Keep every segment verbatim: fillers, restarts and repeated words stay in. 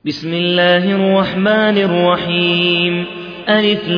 بسم الله الرحمن الرحيم ألف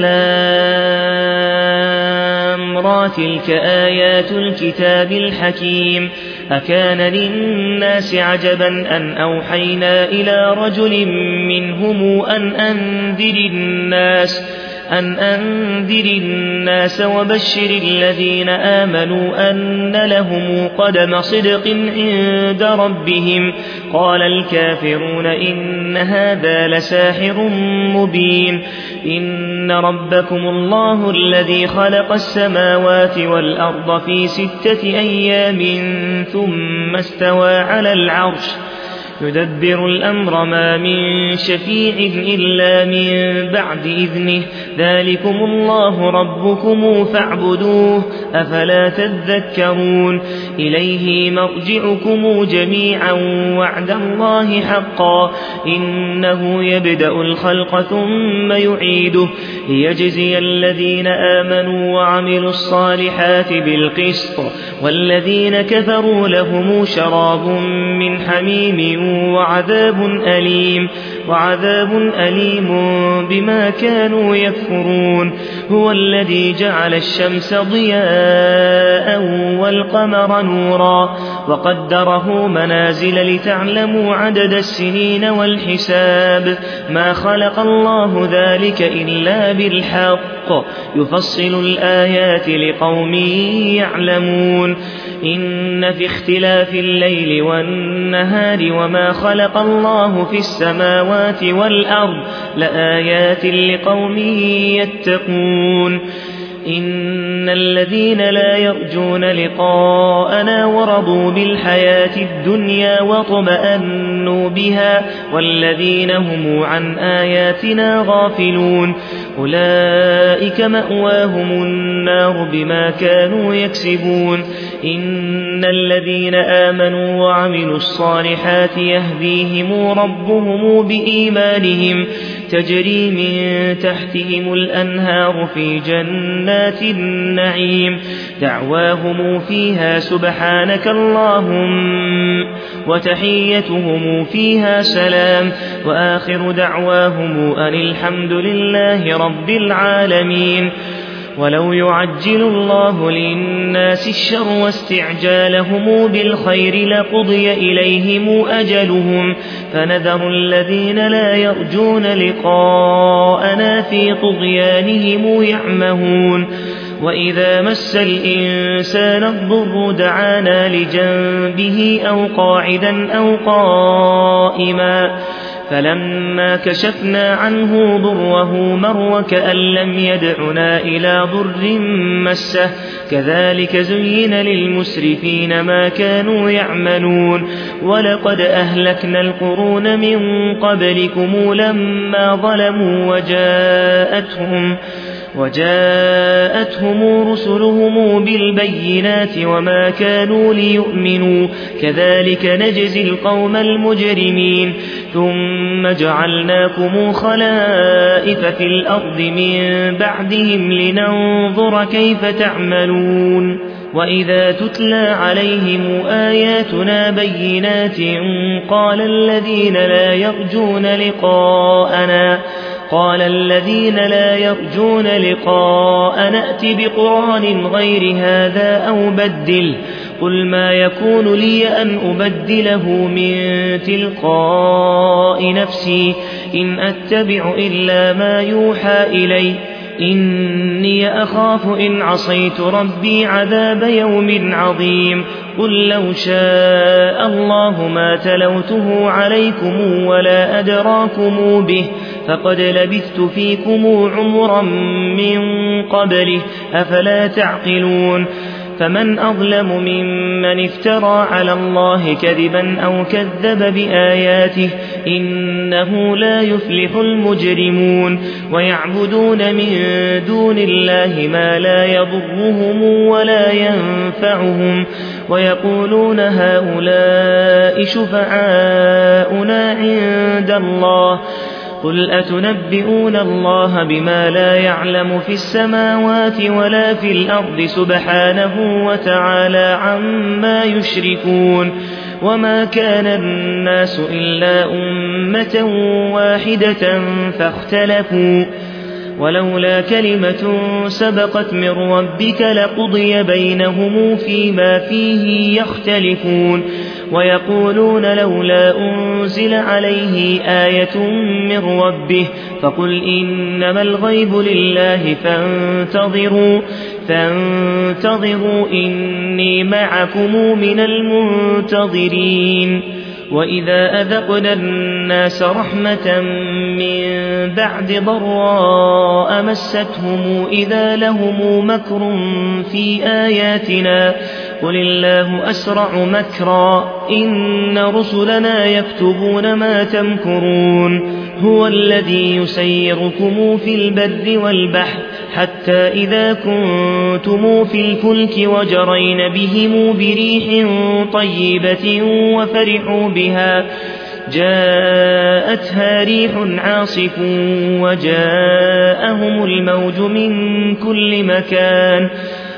لام را تلك آيات الكتاب الحكيم أكان للناس عجبا أن أوحينا إلى رجل منهم أن أنذر الناس أن أنذر الناس وبشر الذين آمنوا أن لهم قدم صدق عند ربهم قال الكافرون إن هذا لساحر مبين إن ربكم الله الذي خلق السماوات والأرض في ستة أيام ثم استوى على العرش يدبر الأمر ما من شفيع إلا من بعد إذنه ذلكم الله ربكم فاعبدوه أفلا تذكرون إليه مرجعكم جميعا وعد الله حقا إنه يبدأ الخلق ثم يعيده ليجزي الذين آمنوا وعملوا الصالحات بالقسط والذين كفروا لهم شراب من حميم وعذاب أليم وعذاب أليم بما كانوا يكفرون هو الذي جعل الشمس ضياء والقمر نورا وقدره منازل لتعلموا عدد السنين والحساب ما خلق الله ذلك إلا بالحق يفصل الآيات لقوم يعلمون إن في اختلاف الليل والنهار وما خلق الله في السماوات والأرض لآيات لقوم يتقون إن الذين لا يرجون لقاءنا ورضوا بالحياة الدنيا واطمأنوا بها والذين هم عن آياتنا غافلون أولئك مأواهم النار بما كانوا يكسبون إن الذين آمنوا وعملوا الصالحات يهديهم ربهم بإيمانهم تجري من تحتهم الأنهار في جنات النعيم دعواهم فيها سبحانك اللهم وتحيتهم فيها سلام وآخر دعواهم أن الحمد لله رب العالمين ولو يعجل الله للناس الشر واستعجالهم بالخير لقضي إليهم أجلهم فنذر الذين لا يرجون لقاءنا في طغيانهم يعمهون وإذا مس الإنسان الضر دعانا لجنبه أو قاعدا أو قائما فلما كشفنا عنه ضره مر كأن لم يدعنا إلى ضر مسه كذلك زين للمسرفين ما كانوا يعملون ولقد أهلكنا القرون من قبلكم لما ظلموا وجاءتهم وجاءتهم رسلهم بالبينات وما كانوا ليؤمنوا كذلك نجزي القوم المجرمين ثم جعلناكم خلائف في الأرض من بعدهم لننظر كيف تعملون وإذا تتلى عليهم آياتنا بينات قال الذين لا يرجون لقاءنا قال الذين لا يرجون لقاء نأت بقرآن غير هذا أو بدل قل ما يكون لي أن أبدله من تلقاء نفسي إن أتبع إلا ما يوحى إلي إني أخاف إن عصيت ربي عذاب يوم عظيم قل لو شاء الله ما تلوته عليكم ولا أدراكم به فقد لبثت فيكم عمرا من قبله أفلا تعقلون فمن أظلم ممن افترى على الله كذبا أو كذب بآياته إنه لا يفلح المجرمون ويعبدون من دون الله ما لا يضرهم ولا ينفعهم ويقولون هؤلاء شفعاؤنا عند الله قل أتنبئون الله بما لا يعلم في السماوات ولا في الأرض سبحانه وتعالى عما يشركون وما كان الناس إلا أمة واحدة فاختلفوا ولولا كلمة سبقت من ربك لقضي بينهم فيما فيه يختلفون ويقولون لولا أنزل عليه آية من ربه فقل إنما الغيب لله فانتظروا فانتظروا إني معكم من المنتظرين وإذا أذقنا الناس رحمة من بعد ضراء مستهم إذا لهم مكر في آياتنا قل الله أسرع مكرا إن رسلنا يكتبون ما تمكرون هو الذي يسيركم في البر والبحر حتى إذا كنتم في الفلك وجرين بهم بريح طيبة وفرحوا بها جاءتها ريح عاصف وجاءهم الموج من كل مكان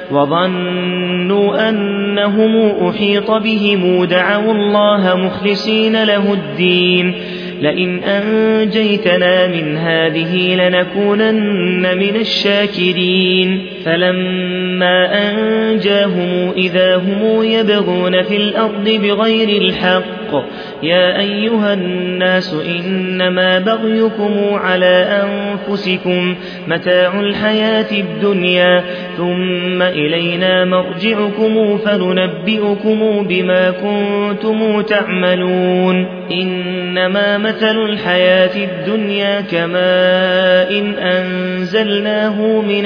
وظنوا أنهم أحيط بهم دعوا الله مخلصين له الدين لئن أنجيتنا من هذه لنكونن من الشاكرين فلما أنجاهم إذا هم يبغون في الأرض بغير الحق يا أيها الناس إنما بغيكم على أنفسكم متاع الحياة الدنيا ثم إلينا مرجعكم فننبئكم بما كنتم تعملون إنما مثل الحياة الدنيا كماء إن أنزلناه من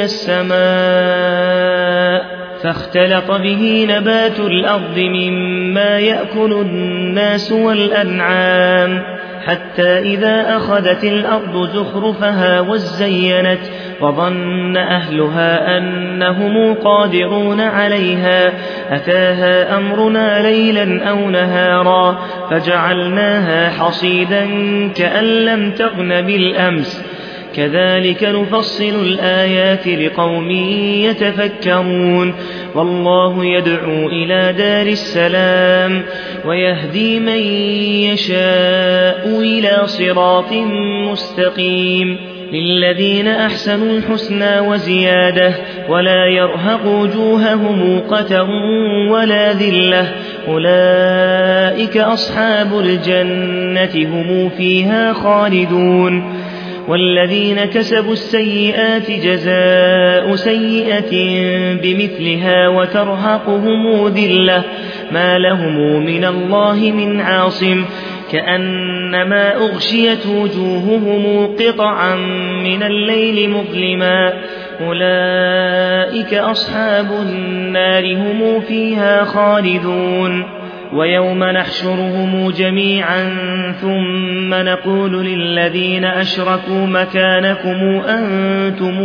السماء فاختلط به نبات الأرض مما يأكل الناس والأنعام حتى إذا أخذت الأرض زخرفها وزينت وظن أهلها أنهم قادرون عليها أتاها أمرنا ليلا أو نهارا فجعلناها حصيدا كأن لم تغن بالأمس كذلك نفصل الآيات لقوم يتفكرون والله يدعو إلى دار السلام ويهدي من يشاء إلى صراط مستقيم للذين أحسنوا الحسنى وزيادة ولا يرهق وجوههم قتر ولا ذلة أولئك أصحاب الجنة هم فيها خالدون والذين كسبوا السيئات جزاء سيئة بمثلها وترهقهم ذلة ما لهم من الله من عاصم كأنما أغشيت وجوههم قطعا من الليل مظلما أولئك أصحاب النار هم فيها خالدون ويوم نحشرهم جميعا ثم نقول للذين أشركوا مكانكم أنتم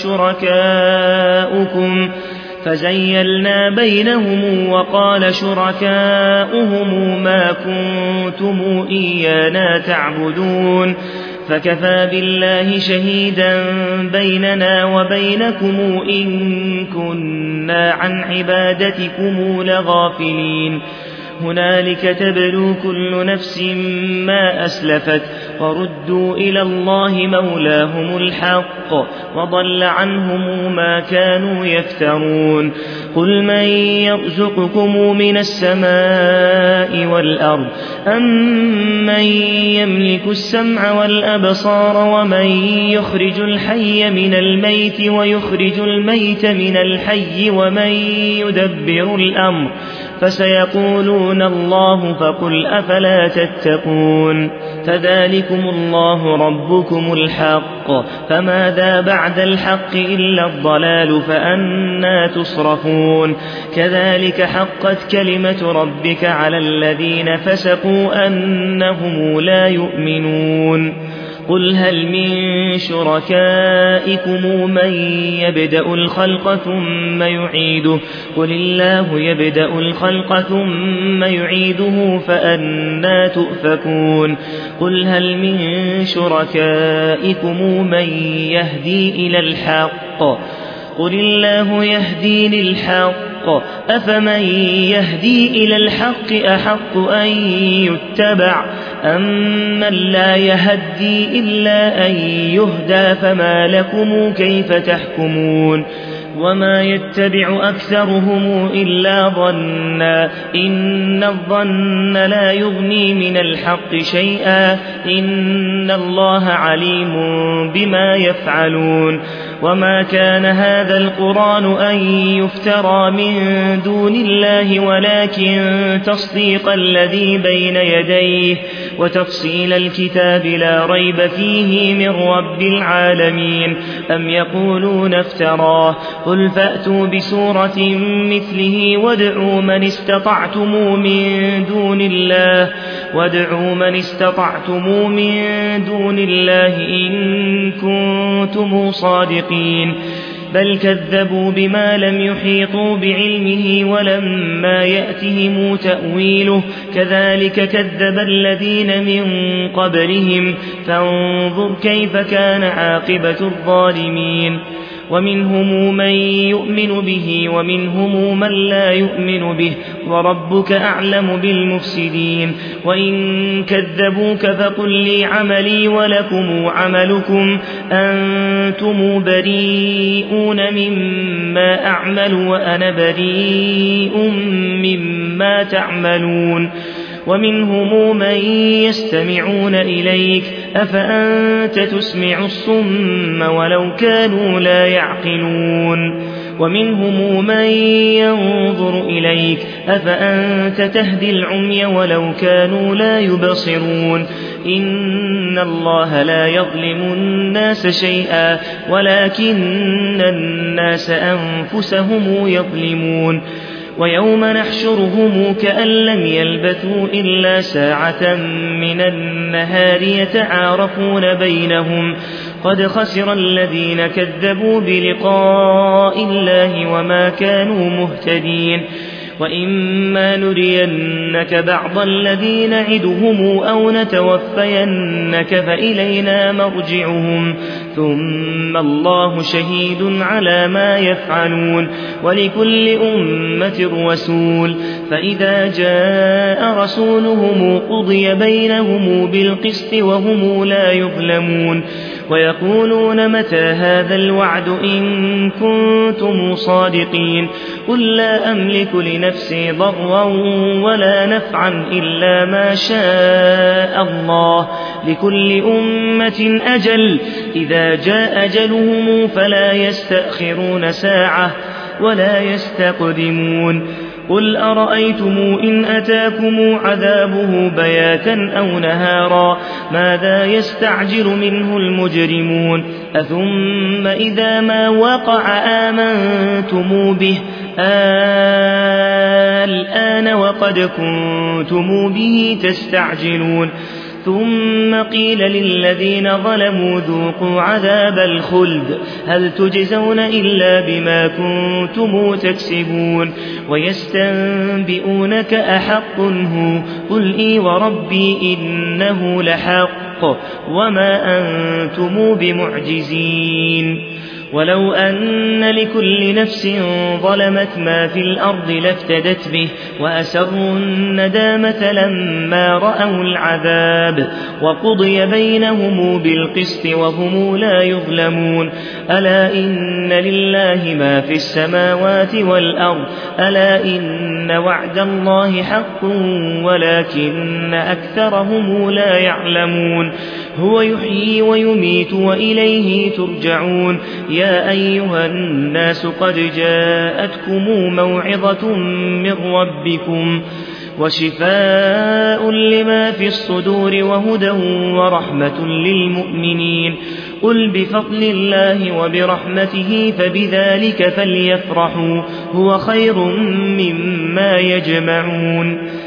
وشركاؤكم فزيلنا بينهم وقال شركاؤهم ما كنتم إيانا تعبدون فكفى بالله شهيدا بيننا وبينكم إن كنا عن عبادتكم لغافلين هنالك تبلو كل نفس ما أسلفت وردوا إلى الله مولاهم الحق وضل عنهم ما كانوا يفترون قل من يرزقكم من السماء والأرض أم من يملك السمع والأبصار ومن يخرج الحي من الميت ويخرج الميت من الحي ومن يدبر الأمر فسيقولون الله فقل أفلا تتقون فذلكم الله ربكم الحق فماذا بعد الحق إلا الضلال فأنى تصرفون كذلك حقت كلمة ربك على الذين فسقوا أنهم لا يؤمنون قل هل من شركائكم من يبدأ الخلق ثم يعيده قل الله يبدأ الخلق ثم يعيده فأنى تؤفكون قل هل من شركائكم من يهدي إلى الحق قل الله يهدي للحق أفمن يهدي إلى الحق أحق أن يتبع أمن لا يهدي إلا أن يهدى فما لكم كيف تحكمون وما يتبع أكثرهم إلا ظنا إن الظن لا يغني من الحق شيئا إن الله عليم بما يفعلون وما كان هذا القرآن أن يفترى من دون الله ولكن تصديق الذي بين يديه وتفصيل الكتاب لا ريب فيه من رب العالمين أم يقولون افتراه قل فأتوا بسورة مثله وادعوا من استطعتم من دون الله وادعوا من استطعتم من دون الله إن كنتم صادقين بل كذبوا بما لم يحيطوا بعلمه ولما يأتهم تأويله كذلك كذب الذين من قبلهم فانظر كيف كان عاقبة الظالمين ومنهم من يؤمن به ومنهم من لا يؤمن به وربك أعلم بالمفسدين وإن كذبوك فقل لي عملي ولكم عملكم أنتم بريئون مما أعمل وأنا بريء مما تعملون ومنهم من يستمعون إليك أفأنت تسمع الصم ولو كانوا لا يعقلون ومنهم من ينظر إليك أفأنت تهدي العمي ولو كانوا لا يبصرون إن الله لا يظلم الناس شيئا ولكن الناس أنفسهم يظلمون ويوم نحشرهم كأن لم يلبثوا إلا ساعة من النهار يتعارفون بينهم قد خسر الذين كذبوا بلقاء الله وما كانوا مهتدين وإما نرينك بعض الذي نعدهم أو نتوفينك فإلينا مرجعهم ثم الله شهيد على ما يفعلون ولكل أمة رسول فإذا جاء رسولهم قضي بينهم بالقسط وهم لا يظلمون ويقولون متى هذا الوعد إن كنتم صادقين قل لا أملك لنفسي ضرا ولا نفعا إلا ما شاء الله لكل أمة أجل إذا جاء أجلهم فلا يستأخرون ساعة ولا يستقدمون قل أرأيتم إن أتاكم عذابه بياتا أو نهارا ماذا يستعجل منه المجرمون أثم إذا ما وقع آمنتم به الآن وقد كنتم به تستعجلون ثم قيل للذين ظلموا ذوقوا عذاب الخلد هل تجزون إلا بما كنتم تكسبون ويستنبئونك أحق هو قل إي وربي إنه لحق وما أنتم بمعجزين ولو أن لكل نفس ظلمت ما في الأرض لافتدت به وأسروا الندامة لما رأوا العذاب وقضي بينهم بالقسط وهم لا يظلمون ألا إن لله ما في السماوات والأرض ألا إن وعد الله حق ولكن أكثرهم لا يعلمون هو يحيي ويميت وإليه ترجعون يا أيها الناس قد جاءتكم موعظة من ربكم وشفاء لما في الصدور وهدى ورحمة للمؤمنين قل بفضل الله وبرحمته فبذلك فليفرحوا هو خير مما يجمعون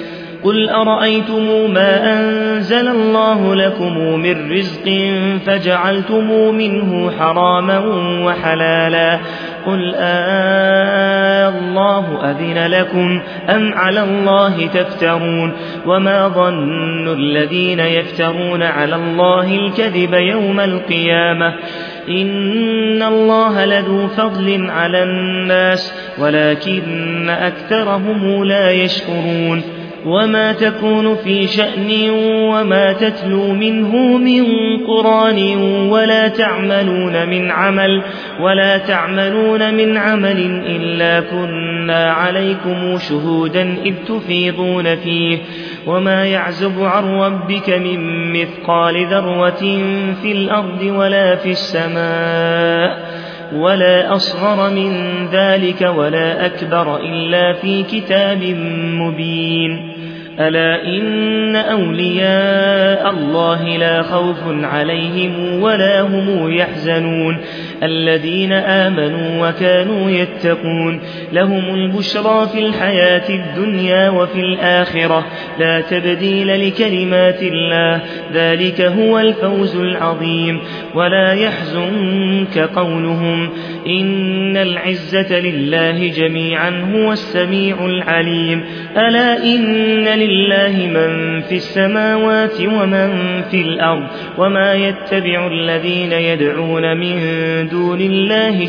قل أرأيتم ما أنزل الله لكم من رزق فجعلتم منه حراما وحلالا قل آه الله أذن لكم أم على الله تفترون وما ظن الذين يفترون على الله الكذب يوم القيامة إن الله لذو فضل على الناس ولكن أكثرهم لا يشكرون وما تكون في شأن وما تتلو منه من قرآن ولا تعملون من عمل ولا تعملون من عمل إلا كنا عليكم شهودا إذ تفيضون فيه وما يعزب عن ربك من مثقال ذرة في الأرض ولا في السماء ولا أصغر من ذلك ولا أكبر إلا في كتاب مبين ألا إن أولياء الله لا خوف عليهم ولا هم يحزنون الذين آمنوا وكانوا يتقون لهم البشرى في الحياة الدنيا وفي الآخرة لا تبديل لكلمات الله ذلك هو الفوز العظيم ولا يحزنك قولهم إن العزة لله جميعا هو السميع العليم ألا إن لله من في السماوات ومن في الأرض وما يتبع الذين يدعون من دون الله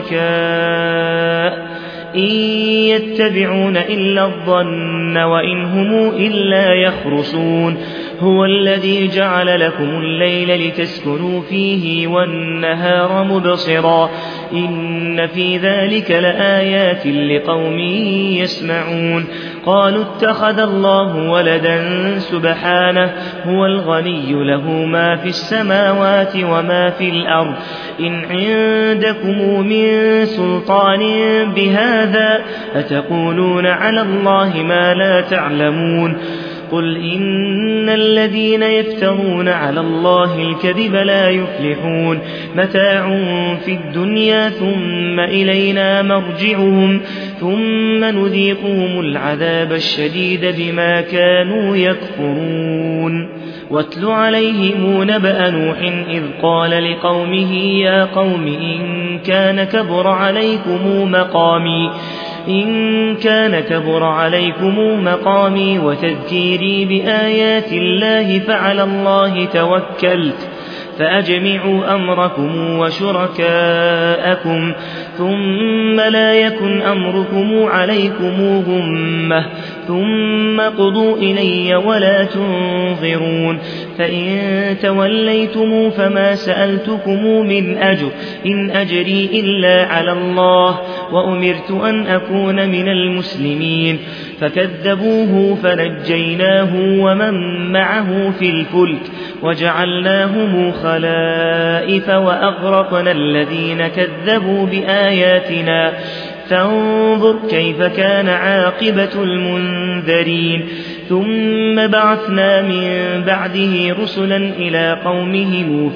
شركاء إن يتبعون إلا الظن وإن هم إلا يخرصون هو الذي جعل لكم الليل لتسكنوا فيه والنهار مبصرا إن في ذلك لآيات لقوم يسمعون قالوا اتخذ الله ولدا سبحانه هو الغني له ما في السماوات وما في الأرض إن عندكم من سلطان بهذا أتقولون على الله ما لا تعلمون قل إن الذين يفترون على الله الكذب لا يفلحون متاع في الدنيا ثم إلينا مرجعهم ثم نذيقهم العذاب الشديد بما كانوا يكفرون واتل عليهم نبأ نوح إذ قال لقومه يا قوم إن كان كبر عليكم مقامي إن كان كبر عليكم مقامي وتذكيري بآيات الله فعلى الله توكلت فأجمعوا أمركم وشركاءكم ثم لا يكن أمركم عليكم غمة ثم قضوا إلي ولا تنظرون فإن توليتم فما سألتكم من أجر إن أجري إلا على الله وأمرت أن أكون من المسلمين فكذبوه فنجيناه ومن معه في الفلك وجعلناهم خلائف وأغرقنا الذين كذبوا بآياتنا فانظر كيف كان عاقبة المنذرين ثم بعثنا من بعده رسلا إلى قومهم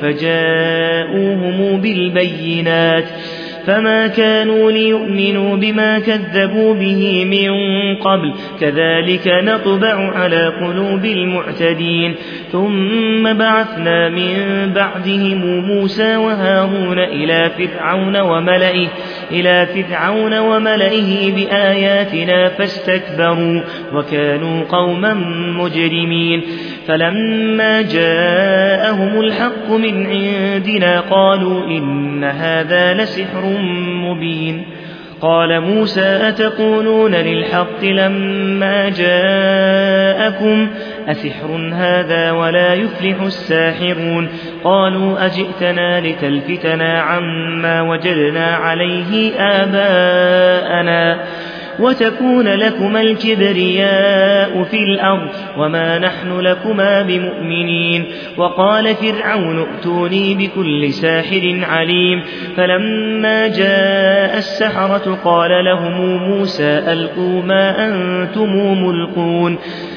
فجاءوهم بالبينات فما كانوا ليؤمنوا بما كذبوا به من قبل كذلك نطبع على قلوب المعتدين ثم بعثنا من بعدهم موسى وهارون إلى فرعون وملئه إلى فرعون وملئه بآياتنا فاستكبروا وكانوا قوما مجرمين فلما جاءهم الحق من عندنا قالوا إن هذا لسحر مبين قال موسى أتقولون للحق لما جاءكم أسحر هذا ولا يفلح الساحرون قالوا أجئتنا لتلفتنا عما وجدنا عليه آباءنا وتكون لكما الكبرياء في الأرض وما نحن لكما بمؤمنين وقال فرعون ائتوني بكل ساحر عليم فلما جاء السحرة قال لهم موسى ألقوا ما أنتم ملقون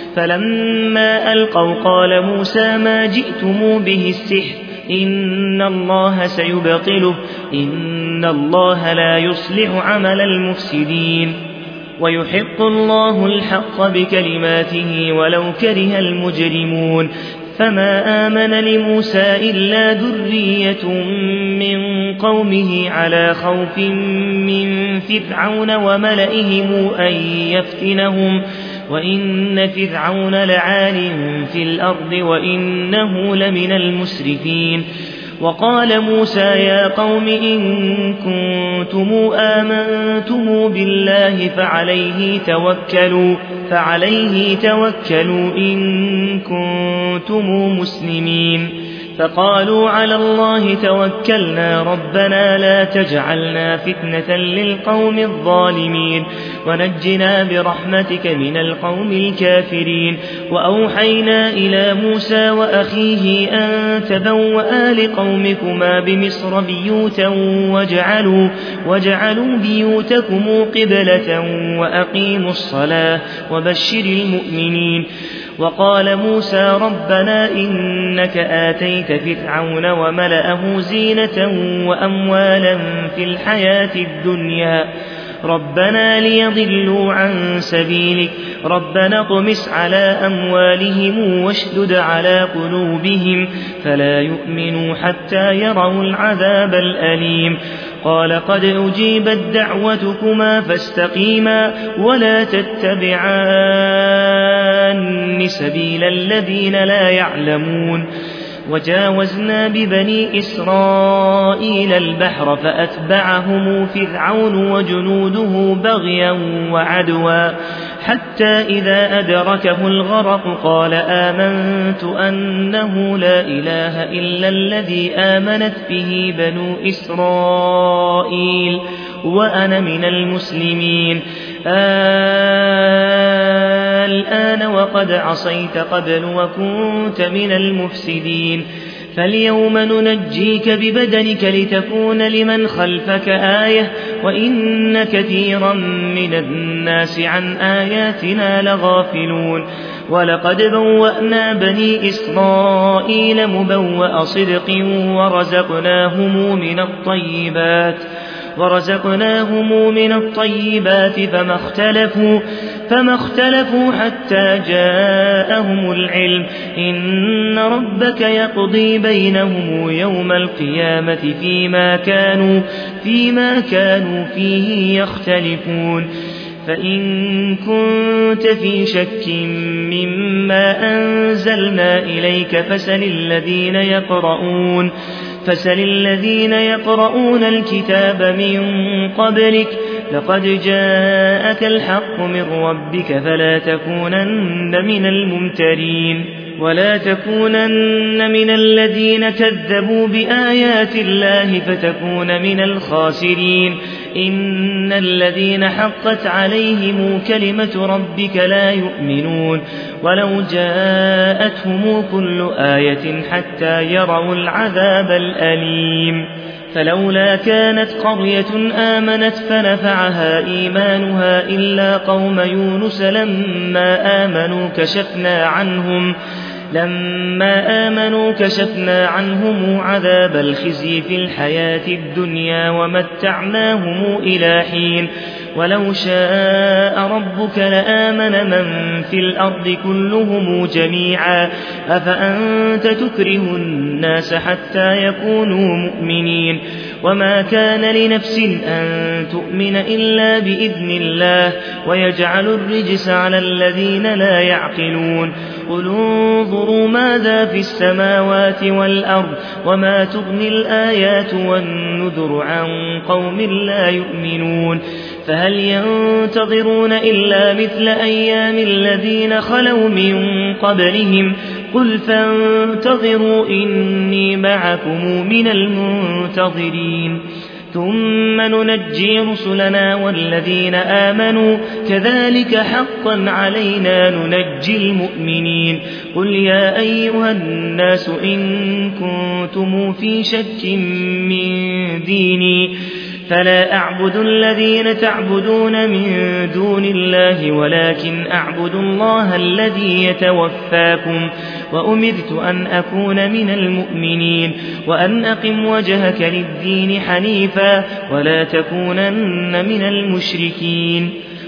فلما ألقوا قال موسى ما جئتم به السحر إن الله سيبطله إن الله لا يصلح عمل المفسدين ويحق الله الحق بكلماته ولو كره المجرمون فما آمن لموسى إلا ذرية من قومه على خوف من فرعون وملئهم أن يفتنهم وإن فرعون لعال في الأرض وإنه لمن المسرفين وقال موسى يا قوم إن كنتم آمنتم بالله فعليه توكلوا فعليه توكلوا إن كنتم مسلمين فقالوا على الله توكلنا ربنا لا تجعلنا فتنة للقوم الظالمين ونجنا برحمتك من القوم الكافرين وأوحينا إلى موسى وأخيه أن تبوأ لقومكما بمصر بيوتا وجعلوا, وجعلوا بيوتكم قبلة وأقيموا الصلاة وبشر المؤمنين وقال موسى ربنا إنك آتيت فرعون وملأه زينة وأموالا في الحياة الدنيا ربنا ليضلوا عن سبيلك ربنا اطمس على أموالهم واشدد على قلوبهم فلا يؤمنوا حتى يروا العذاب الأليم قال قد أجيبت دعوتكما فاستقيما ولا تتبعان سبيل الذين لا يعلمون وجاوزنا ببني إسرائيل البحر فأتبعهم فرعون وجنوده بغيا وعدوا حتى إذا أدركه الغرق قال آمنت أنه لا إله إلا الذي آمنت به بنو إسرائيل وأنا من المسلمين الآن وقد عصيت قبل وكنت من المفسدين فاليوم ننجيك ببدنك لتكون لمن خلفك آية وإن كثيرا من الناس عن آياتنا لغافلون ولقد بوأنا بني إسرائيل مبوأ صدق ورزقناهم من الطيبات ورزقناهم من الطيبات فما اختلفوا, فما اختلفوا حتى جاءهم العلم إن ربك يقضي بينهم يوم القيامة فيما كانوا, فيما كانوا فيه يختلفون فإن كنت في شك مما أنزلنا إليك فسل الذين يقرؤون فسل الذين يقرؤون الكتاب من قبلك لقد جاءك الحق من ربك فلا تكونن من الممترين ولا تكونن من الذين كذبوا بآيات الله فتكون من الخاسرين إن الذين حقت عليهم كلمة ربك لا يؤمنون ولو جاءتهم كل آية حتى يروا العذاب الأليم فلولا كانت قرية آمنت فنفعها إيمانها إلا قوم يونس لما آمنوا كشفنا عنهم لما آمنوا كشفنا عنهم عذاب الخزي في الحياة الدنيا ومتعناهم إلى حين ولو شاء ربك لآمن من في الأرض كلهم جميعا أفأنت تكره الناس حتى يكونوا مؤمنين وما كان لنفس أن تؤمن إلا بإذن الله ويجعل الرجس على الذين لا يعقلون قل انظروا ماذا في السماوات والأرض وما تغني الآيات والنذر عن قوم لا يؤمنون فهل ينتظرون إلا مثل أيام الذين خلوا من قبلهم قل فانتظروا إني معكم من المنتظرين ثم ننجي رسلنا والذين آمنوا كذلك حقا علينا ننجي المؤمنين قل يا أيها الناس إن كنتم في شك من ديني فلا أعبد الذين تعبدون من دون الله ولكن أعبد الله الذي يتوفاكم وأمرت أن أكون من المؤمنين وأن أقم وجهك للدين حنيفا ولا تكونن من المشركين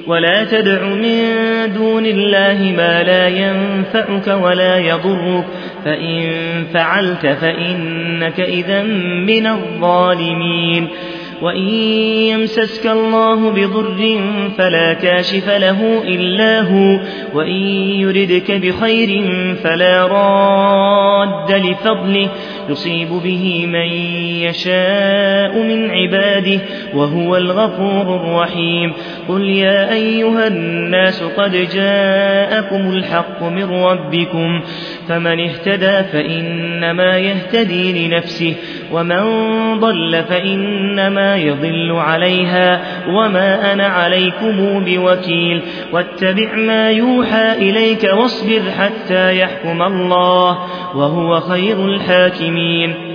ولا تدع من دون الله ما لا ينفعك ولا يضرك فإن فعلت فإنك إذا من الظالمين وإن يمسسك الله بضر فلا كاشف له إلا هو وإن يردك بخير فلا راد لفضله يصيب به من يشاء من عباده وهو الغفور الرحيم قل يا أيها الناس قد جاءكم الحق من ربكم فمن اهتدى فإنما يهتدي لنفسه ومن ضل فإنما يضل عليها وما أنا عليكم بوكيل واتبع ما يوحى إليك واصبر حتى يحكم الله وهو خير الحاكمين